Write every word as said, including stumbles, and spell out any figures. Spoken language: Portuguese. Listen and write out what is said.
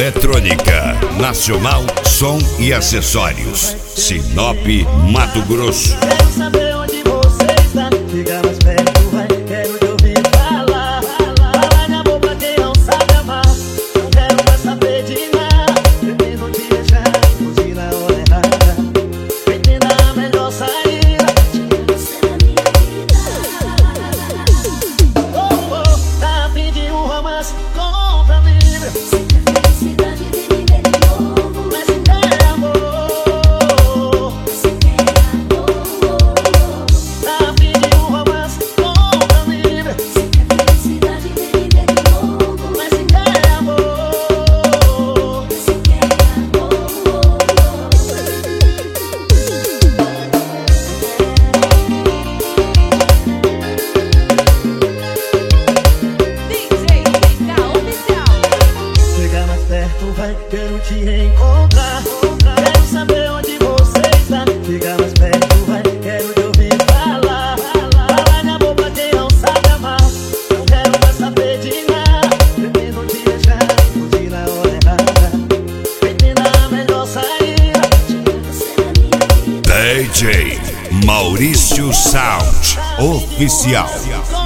Eletrônica, Nacional, Som e Acessórios, Sinop, Mato Grosso. Quero saber onde você está. Chega mais perto, vai, quero te ouvir falar. Fala minha boca, quem não sabe amar. Não quero mais saber de nada. Pretendo te deixar, fugir na hora errada. Pretenda a melhor saída. Você na minha vida. Oh, oh, tá a fim de um romance, compra livre. Você quer felicidade de viver de novo. Mas se quer amor, Você quer amor. tá a fim de um romance, compra livre. Você quer felicidade de viver de novo. Mas se quer amor, Você quer amor. D J Fica Oficial. chega mais perto, vai, quero te encontrar. Quero saber onde você está. Chega mais perto, vai, quero te ouvir falar. Fala minha boca, quem não sabe amar. Não quero mais saber de nada. Pretendo te deixar, fugir na hora errada. Pretenda a melhor saída. Você na minha vida. D J Maurício Sound Oficial.